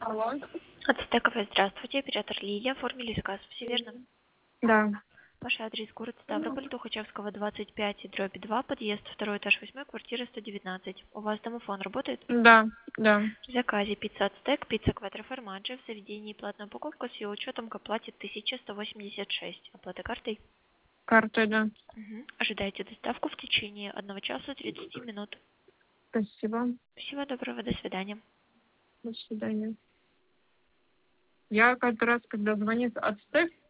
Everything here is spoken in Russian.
Алло. Ацтековая, здравствуйте, оператор Лилия, оформили заказ, все верно? Да, Ваш адрес город Ставрополь, Тухачевского, 25, дробь 2, подъезд, второй этаж, 8, квартира 119. У вас домофон работает? да, да. В заказе пицца Ацтек, пицца квадроформаджо в заведении платная упаковка с ее учетом к оплате 1186. Оплата картой? Картой, да. Ожидайте доставку в течение 1 часа 30 минут. Спасибо. Всего доброго, до свидания. До свидания. Я каждый раз, когда звонит от